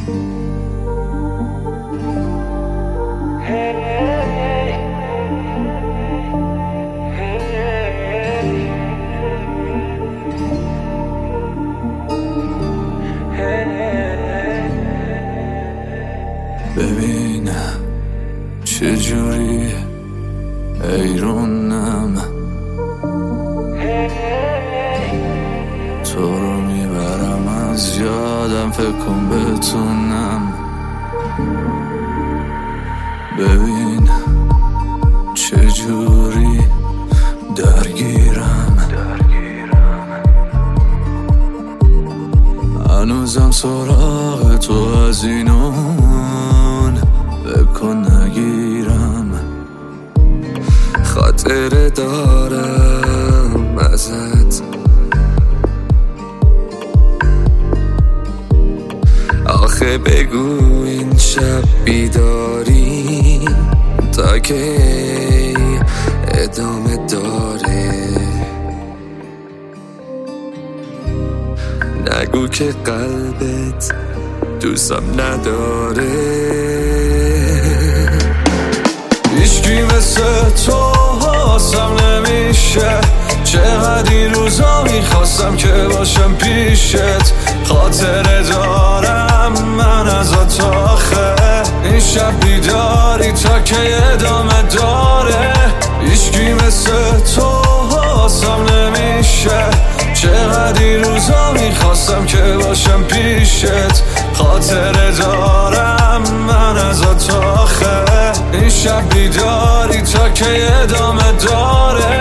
ببینم چجوری ایرونم تو رو میبرم از یادم فکر کن بتونم ببین چجوری درگیرم هنوزم سراغ تو از اینون بکن نگیرم خاطره دارم ازت آخه بگو این شب بیداری تا که ادامه داره نگو که قلبت دوستم نداره هیچکی مثل تو حاسم نمیشه چقدر این روزا میخواستم که باشم پیشت خاطره دارم من ازت آخه این شب بیداری تا که ادامه داره هیچکی مثل تو حاسم نمیشه چقدر این روزا میخواستم که باشم پیشت خاطره دارم من ازت آخه این شب بیداری تا که ادامه داره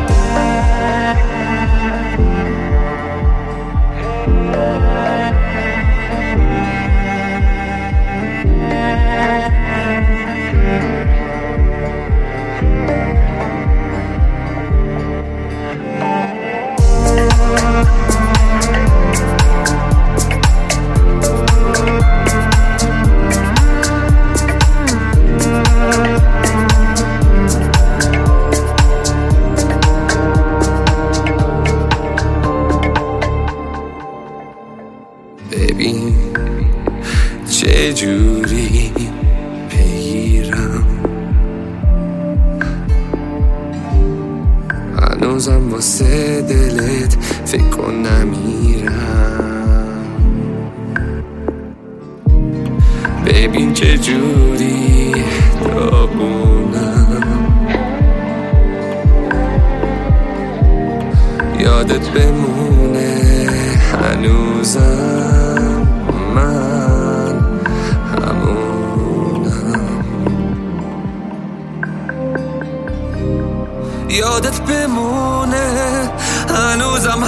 ببین چجوری بگیرم هنوزم واسه دلت فکر کن نمیرم ببین چجوری داغونم یادت بمونه هنوزم من همونم یادت بمونه هنوزم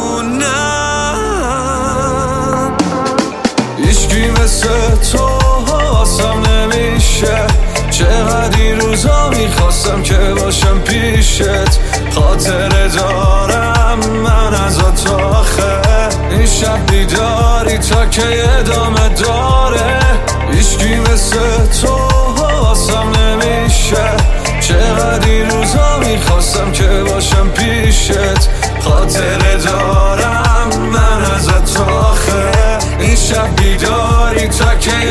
همونم هیچکی مثل تو حاسم نمیشه چقدر این روزا میخواستم که باشم پیشت خاطره دارم من ازت آخه این شب بیداری تا که ادامه داره هیچکی مثل تو حاسم نمیشه چقدر این روزا میخواستم که باشم پیشت خاطره دارم من ازت آخه این شب بیداری تا که